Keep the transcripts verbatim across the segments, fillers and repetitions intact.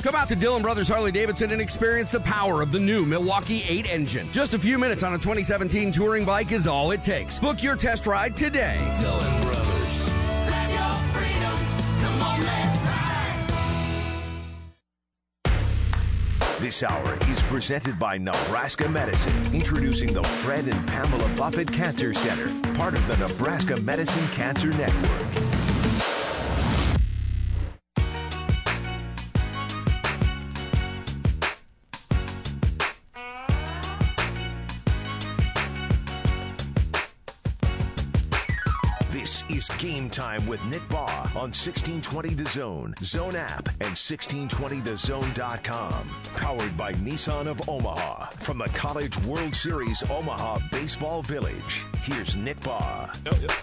Come out to Dillon Brothers Harley-Davidson and experience the power of the new Milwaukee eight engine. Just a few minutes on a twenty seventeen touring bike is all it takes. Book your test ride today. Dillon Brothers. Grab your freedom. Come on, let's ride. This hour is presented by Nebraska Medicine, introducing the Fred and Pamela Buffett Cancer Center, part of the Nebraska Medicine Cancer Network. This is Game Time with Nick Baugh on sixteen twenty The Zone, Zone app, and sixteen twenty the zone dot com. Powered by Nissan of Omaha. From the College World Series Omaha Baseball Village, here's Nick Baugh. Yep, yep.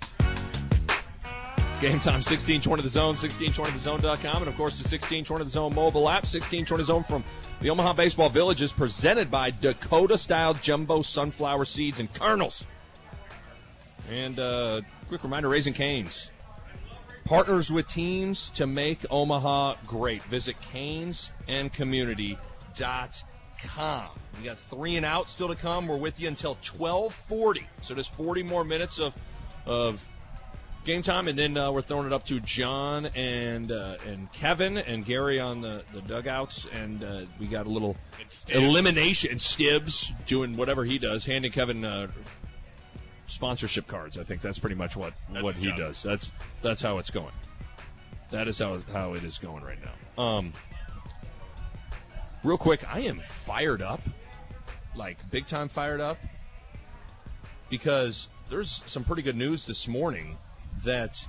Game Time, sixteen twenty The Zone, sixteen twenty the zone dot com, and of course the sixteen twenty The Zone mobile app. sixteen twenty Zone from the Omaha Baseball Village is presented by Dakota-style jumbo sunflower seeds and kernels. And uh, quick reminder, Raising Cane's partners with teams to make Omaha great. Visit canes and community dot com. We got three and out still to come. We're with you until twelve forty. So there's forty more minutes of of game time, and then uh, we're throwing it up to John and uh, and Kevin and Gary on the, the dugouts, and uh, we got a little elimination. And Stibbs doing whatever he does, handing Kevin uh, sponsorship cards. I think that's pretty much what, what he does. That's that's how it's going. That is how how it is going right now. Um, real quick, I am fired up, like big time fired up, because there's some pretty good news this morning that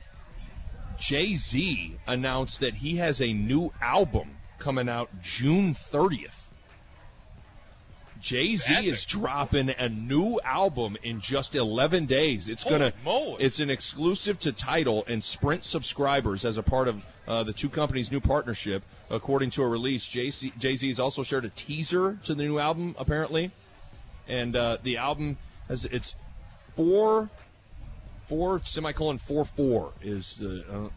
Jay-Z announced that he has a new album coming out June thirtieth. Jay-Z That's is a- dropping a new album in just eleven days. It's Holy gonna. moly. It's an exclusive to Tidal and Sprint subscribers as a part of uh, the two companies' new partnership. According to a release, Jay-Z, Jay-Z has also shared a teaser to the new album, apparently, and uh, the album has it's four, four semicolon four four is the. Uh,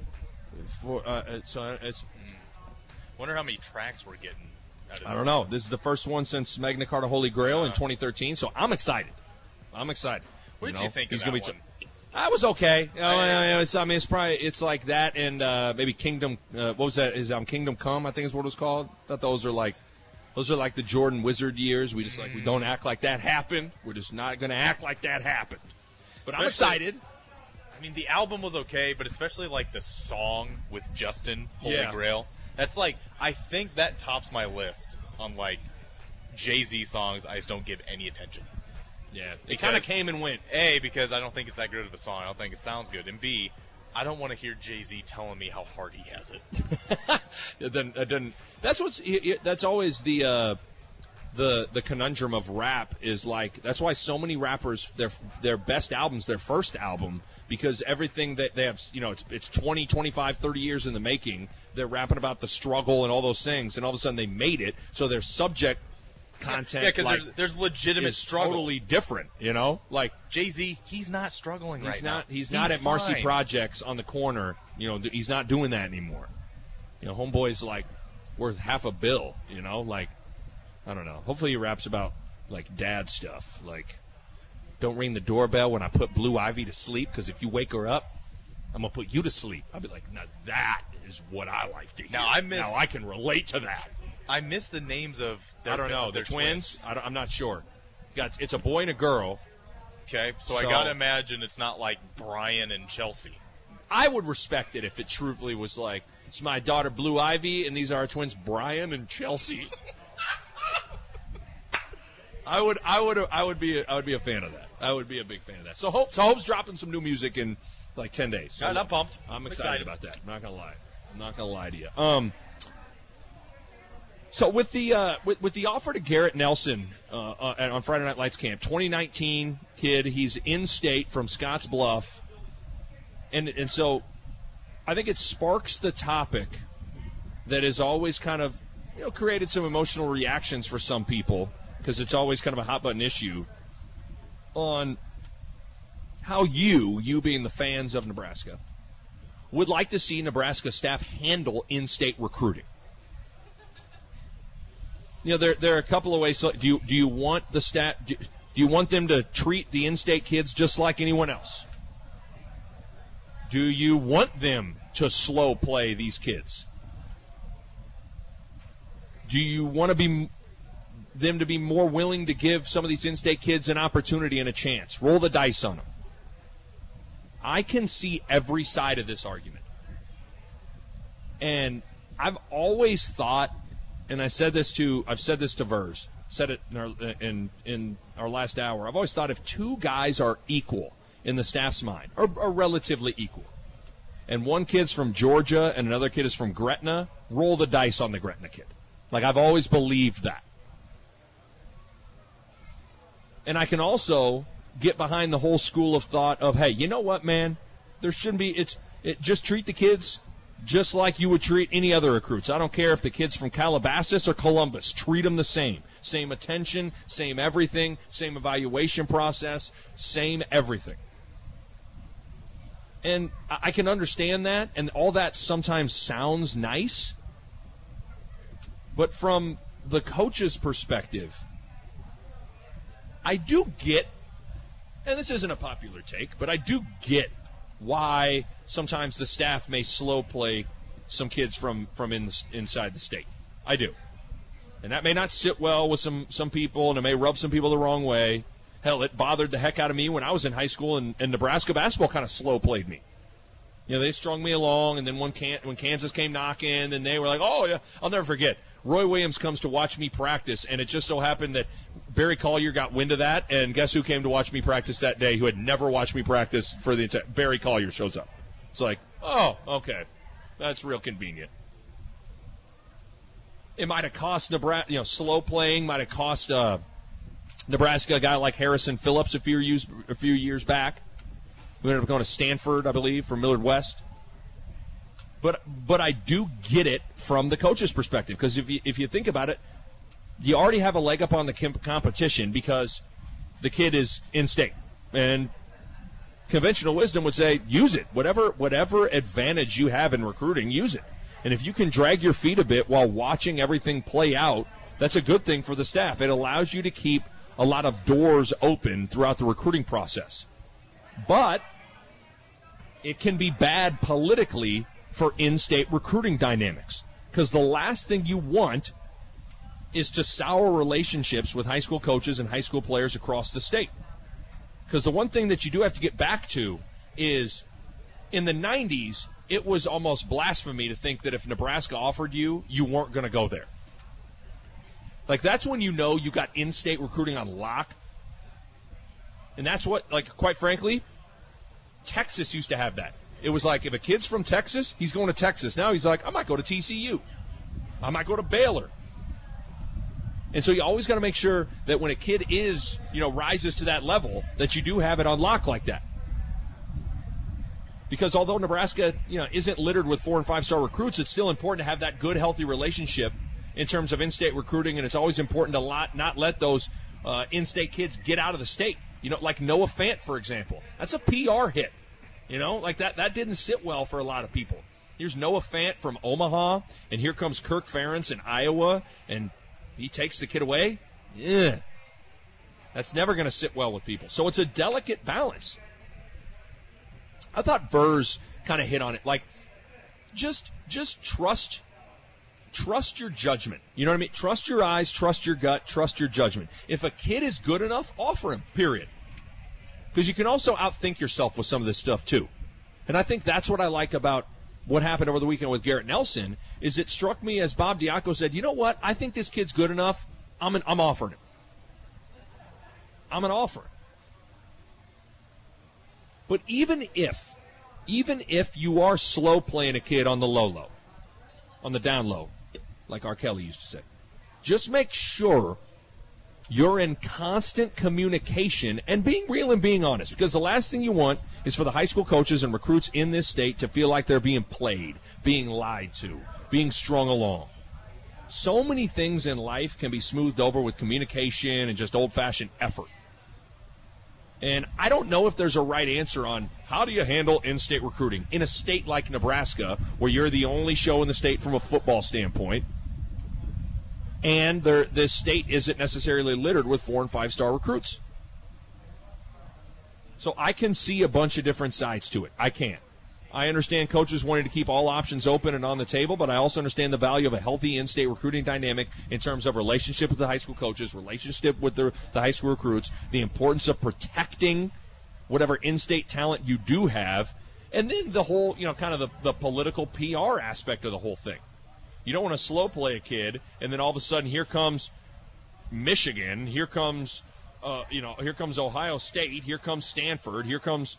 four, uh, so it's. Wonder how many tracks we're getting. I don't know. This is the first one since Magna Carta Holy Grail uh, in twenty thirteen, so I'm excited. I'm excited. What you did know? you think He's of gonna that be one? T- I was okay. Uh, I, it's, I mean, it's probably it's like that and uh, maybe Kingdom. Uh, what was that? Is um, Kingdom Come? I think is what it was called. I thought those are like those are like the Jordan Wizard years. We just like we don't act like that happened. We're just not going to act like that happened. But Especially, I'm excited. I mean, the album was okay, but especially like the song with Justin, Holy Yeah. Grail. That's like I think that tops my list on like Jay-Z songs I just don't give any attention. Yeah, it kind of came and went. A, because I don't think it's that good of a song. I don't think it sounds good. And B, I don't want to hear Jay-Z telling me how hard he has it. it doesn't, it doesn't, that's what's that's always the uh, the the conundrum of rap is like that's why so many rappers their their best albums their first album because everything that they have you know it's it's twenty, twenty-five, thirty years in the making. They're rapping about the struggle and all those things, and all of a sudden they made it. So their subject content yeah, because like, there's, there's legitimate is struggle. Totally different, you know. Like Jay-Z, he's not struggling he's right not now. he's not at Marcy fine. Projects on the corner. You know, he's not doing that anymore. You know, Homeboy's like worth half a bill. You know, like I don't know. Hopefully he raps about like dad stuff, like don't ring the doorbell when I put Blue Ivy to sleep because if you wake her up, I'm gonna put you to sleep. I'll be like, now that is what I like to hear. Now I miss. Now I can relate to that. I miss the names of. Their, I don't know. of their The twins. twins. I don't, I'm not sure. Got it's a boy and a girl. Okay, so, I So- gotta imagine it's not like Brian and Chelsea. I would respect it if it truthfully was like, it's my daughter Blue Ivy, and these are our twins Brian and Chelsea. I would, I would, I would be, I would be a fan of that. I would be a big fan of that. So Hope, so Hope's dropping some new music in like ten days. So God, I'm pumped. I'm Excited. excited, about that. I'm not gonna lie. I'm not gonna lie to you. Um. So with the uh, with with the offer to Garrett Nelson uh, uh, on Friday Night Lights camp, twenty nineteen kid, he's in state from Scotts Bluff, and and so I think it sparks the topic that has always kind of you know created some emotional reactions for some people because it's always kind of a hot button issue on how you you being the fans of Nebraska would like to see Nebraska staff handle in-state recruiting. You know, there there are a couple of ways to do you do you want the stat do, do you want them to treat the in-state kids just like anyone else? Do you want them to slow play these kids? Do you want to be them to be more willing to give some of these in-state kids an opportunity and a chance? Roll the dice on them. I can see every side of this argument. And I've always thought, and I said this to I've said this to Vers, said it in our, in, in our last hour. I've always thought if two guys are equal in the staff's mind, or, or relatively equal, and one kid's from Georgia and another kid is from Gretna, roll the dice on the Gretna kid. Like, I've always believed that. And I can also get behind the whole school of thought of, hey, you know what, man? There shouldn't be, it's it, just treat the kids just like you would treat any other recruits. I don't care if the kid's from Calabasas or Columbus. Treat them the same. Same attention, same everything, same evaluation process, same everything. And I can understand that, and all that sometimes sounds nice. But from the coach's perspective, I do get, and this isn't a popular take, but I do get why sometimes the staff may slow play some kids from, from in, inside the state. I do. And that may not sit well with some, some people, and it may rub some people the wrong way. Hell, it bothered the heck out of me when I was in high school, and, and Nebraska basketball kind of slow played me. You know, they strung me along, and then when, Can- when Kansas came knocking, then they were like, oh, yeah, I'll never forget. Roy Williams comes to watch me practice, and it just so happened that Barry Collier got wind of that, and guess who came to watch me practice that day who had never watched me practice for the entire – Barry Collier shows up. It's like, oh, okay, that's real convenient. It might have cost Nebraska – you know, slow playing might have cost uh, Nebraska a guy like Harrison Phillips a few years, a few years back. We ended up going to Stanford, I believe, from Millard West. But but I do get it from the coach's perspective, because if you, if you think about it, you already have a leg up on the comp- competition because the kid is in-state. And conventional wisdom would say, use it. Whatever whatever advantage you have in recruiting, use it. And if you can drag your feet a bit while watching everything play out, that's a good thing for the staff. It allows you to keep a lot of doors open throughout the recruiting process. But it can be bad politically for in-state recruiting dynamics, because the last thing you want is to sour relationships with high school coaches and high school players across the state. Because the one thing that you do have to get back to is, in the nineties, it was almost blasphemy to think that if Nebraska offered you, you weren't going to go there. Like, that's when you know you got in-state recruiting on lock. And that's what, like, quite frankly, Texas used to have that. It was like, if a kid's from Texas, he's going to Texas. Now he's like, I might go to T C U. I might go to Baylor. And so you always got to make sure that when a kid is, you know, rises to that level, that you do have it on lock like that. Because although Nebraska, you know, isn't littered with four and five star recruits, it's still important to have that good, healthy relationship in terms of in-state recruiting, and it's always important to lot, not let those uh, in-state kids get out of the state. You know, like Noah Fant, for example. That's a P R hit. You know, like that, that didn't sit well for a lot of people. Here's Noah Fant from Omaha, and here comes Kirk Ferentz in Iowa, and he takes the kid away. Yeah. That's never going to sit well with people. So it's a delicate balance. I thought Vers kind of hit on it. Like, just just trust trust your judgment. You know what I mean? Trust your eyes, trust your gut, trust your judgment. If a kid is good enough, offer him, period. Because you can also outthink yourself with some of this stuff, too. And I think that's what I like about what happened over the weekend with Garrett Nelson, is it struck me as Bob Diaco said, you know what, I think this kid's good enough, I'm an, I'm offering him. I'm an offer. But even if, even if you are slow playing a kid on the low-low, on the down-low, like R. Kelly used to say, just make sure you're in constant communication and being real and being honest, because the last thing you want is for the high school coaches and recruits in this state to feel like they're being played, being lied to, being strung along. So many things in life can be smoothed over with communication and just old-fashioned effort. And I don't know if there's a right answer on how do you handle in-state recruiting in a state like Nebraska, where you're the only show in the state from a football standpoint. and this state isn't necessarily littered with four and five star recruits. So I can see a bunch of different sides to it. I can. I understand coaches wanting to keep all options open and on the table, but I also understand the value of a healthy in-state recruiting dynamic in terms of relationship with the high school coaches, relationship with the, the high school recruits, the importance of protecting whatever in-state talent you do have, and then the whole, you know, kind of the, the political P R aspect of the whole thing. You don't want to slow play a kid, and then all of a sudden here comes Michigan, here comes, uh, you know, here comes Ohio State, here comes Stanford, here comes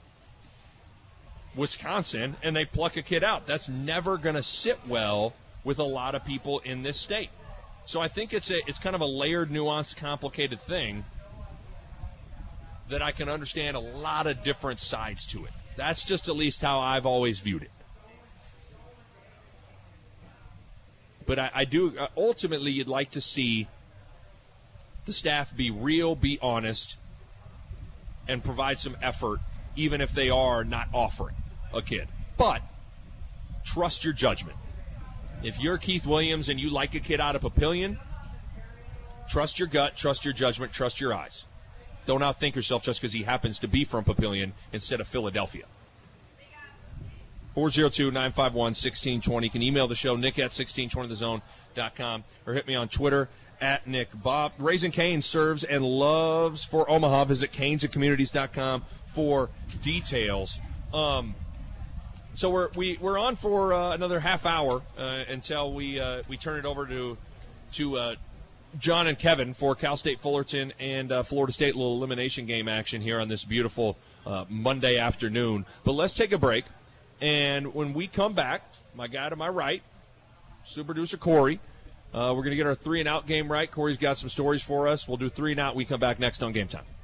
Wisconsin, and they pluck a kid out. That's never going to sit well with a lot of people in this state. So I think it's a it's kind of a layered, nuanced, complicated thing that I can understand a lot of different sides to it. That's just at least how I've always viewed it. But I, I do, ultimately, you'd like to see the staff be real, be honest, and provide some effort, even if they are not offering a kid. But trust your judgment. If you're Keith Williams and you like a kid out of Papillion, trust your gut, trust your judgment, trust your eyes. Don't outthink yourself just because he happens to be from Papillion instead of Philadelphia. four oh two, nine five one, one six two zero. You can email the show, nick at sixteen twenty the zone dot com, or hit me on Twitter at Nick Bob. Raising Cane's serves and loves for Omaha. Visit canes and communities dot com for details. Um, so we're we, we're on for uh, another half hour uh, until we uh, we turn it over to to uh, John and Kevin for Cal State Fullerton and uh, Florida State. A little elimination game action here on this beautiful uh, Monday afternoon. But let's take a break. And when we come back, my guy to my right, super producer Corey, uh, we're going to get our three and out game right. Corey's got some stories for us. We'll do three and out. We come back next on Game Time.